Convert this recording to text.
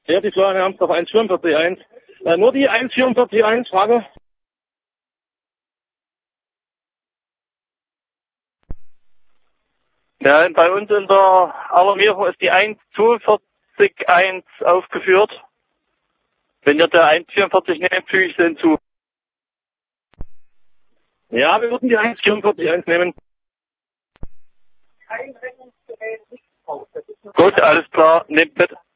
Ja, die Florian Amsdorf 144.1. Nur die 144.1, Frage. Ja, bei uns in der Alarmierung ist die 142.1 aufgeführt. Wenn ihr der 144 nehmt, füge ich sie hinzu. Ja, wir würden die 144.1 nehmen. Gut, alles klar, nehmt mit.